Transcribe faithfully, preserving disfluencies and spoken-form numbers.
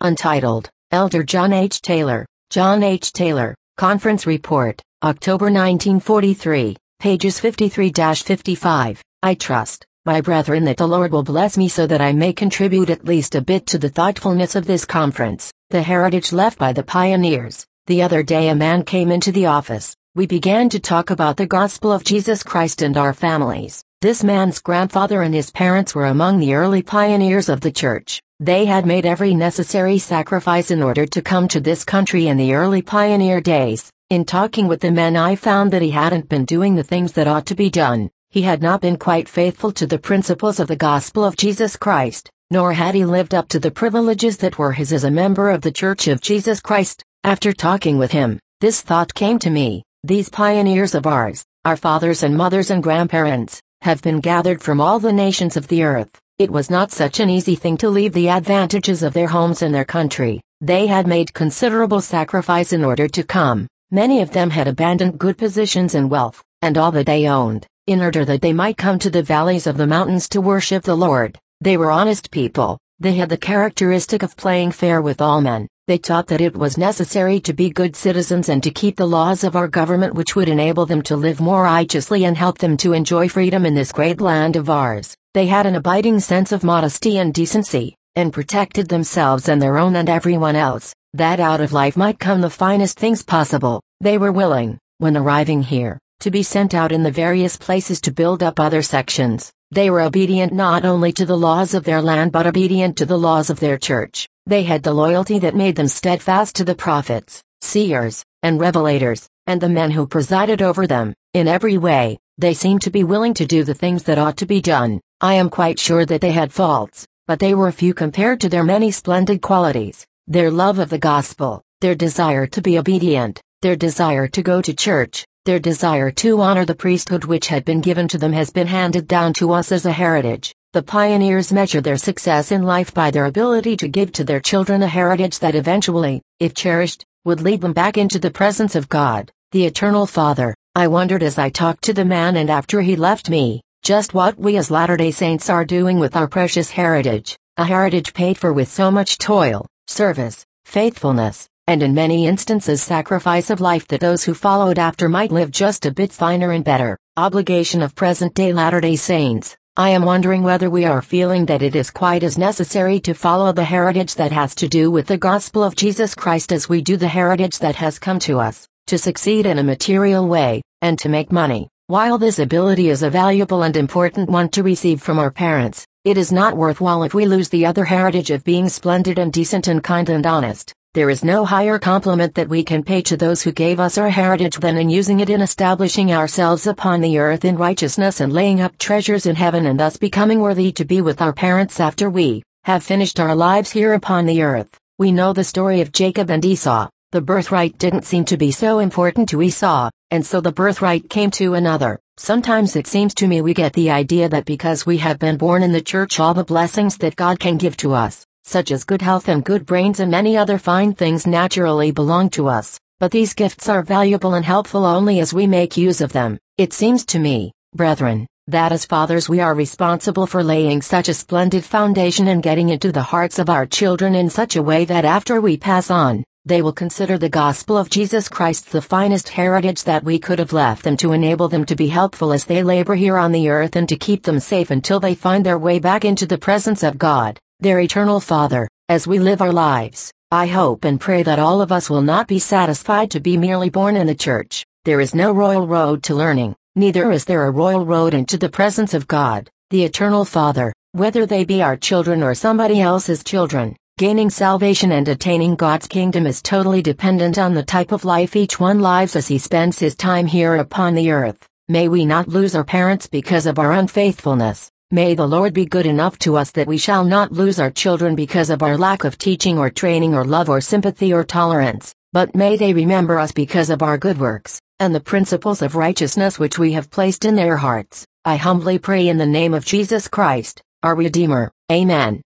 Untitled, Elder John H. Taylor, John H. Taylor, Conference Report, October nineteen forty-three, pages fifty-three to fifty-five. I trust, my brethren, that the Lord will bless me so that I may contribute at least a bit to the thoughtfulness of this conference, the heritage left by the pioneers. The other day a man came into the office. We began to talk about the gospel of Jesus Christ and our families. This man's grandfather and his parents were among the early pioneers of the church. They had made every necessary sacrifice in order to come to this country in the early pioneer days. In talking with the men, I found that he hadn't been doing the things that ought to be done. He had not been quite faithful to the principles of the gospel of Jesus Christ, nor had he lived up to the privileges that were his as a member of the Church of Jesus Christ. After talking with him, this thought came to me. These pioneers of ours, our fathers and mothers and grandparents, have been gathered from all the nations of the earth. It was not such an easy thing to leave the advantages of their homes and their country. They had made considerable sacrifice in order to come. Many of them had abandoned good positions and wealth, and all that they owned, in order that they might come to the valleys of the mountains to worship the Lord. They were honest people. They had the characteristic of playing fair with all men. They taught that it was necessary to be good citizens and to keep the laws of our government, which would enable them to live more righteously and help them to enjoy freedom in this great land of ours. They had an abiding sense of modesty and decency, and protected themselves and their own and everyone else, that out of life might come the finest things possible. They were willing, when arriving here, to be sent out in the various places to build up other sections. They were obedient not only to the laws of their land but obedient to the laws of their church. They had the loyalty that made them steadfast to the prophets, seers, and revelators, and the men who presided over them. In every way, they seemed to be willing to do the things that ought to be done. I am quite sure that they had faults, but they were few compared to their many splendid qualities. Their love of the gospel, their desire to be obedient, their desire to go to church, their desire to honor the priesthood which had been given to them has been handed down to us as a heritage. The pioneers measured their success in life by their ability to give to their children a heritage that eventually, if cherished, would lead them back into the presence of God, the Eternal Father. I wondered as I talked to the man and after he left me, just what we as Latter-day Saints are doing with our precious heritage, a heritage paid for with so much toil, service, faithfulness, and in many instances sacrifice of life that those who followed after might live just a bit finer and better. Obligation of present-day Latter-day Saints. I am wondering whether we are feeling that it is quite as necessary to follow the heritage that has to do with the gospel of Jesus Christ as we do the heritage that has come to us, to succeed in a material way, and to make money. While this ability is a valuable and important one to receive from our parents, it is not worthwhile if we lose the other heritage of being splendid and decent and kind and honest. There is no higher compliment that we can pay to those who gave us our heritage than in using it in establishing ourselves upon the earth in righteousness and laying up treasures in heaven, and thus becoming worthy to be with our parents after we have finished our lives here upon the earth. We know the story of Jacob and Esau. The birthright didn't seem to be so important to Esau, and so the birthright came to another. Sometimes it seems to me we get the idea that because we have been born in the church, all the blessings that God can give to us, such as good health and good brains and many other fine things, naturally belong to us. But these gifts are valuable and helpful only as we make use of them. It seems to me, brethren, that as fathers we are responsible for laying such a splendid foundation and getting into the hearts of our children in such a way that after we pass on, they will consider the gospel of Jesus Christ the finest heritage that we could have left them, to enable them to be helpful as they labor here on the earth and to keep them safe until they find their way back into the presence of God, their eternal Father. As we live our lives, I hope and pray that all of us will not be satisfied to be merely born in the church. There is no royal road to learning, neither is there a royal road into the presence of God, the eternal Father, whether they be our children or somebody else's children. Gaining salvation and attaining God's kingdom is totally dependent on the type of life each one lives as he spends his time here upon the earth. May we not lose our parents because of our unfaithfulness. May the Lord be good enough to us that we shall not lose our children because of our lack of teaching or training or love or sympathy or tolerance, but may they remember us because of our good works, and the principles of righteousness which we have placed in their hearts. I humbly pray in the name of Jesus Christ, our Redeemer. Amen.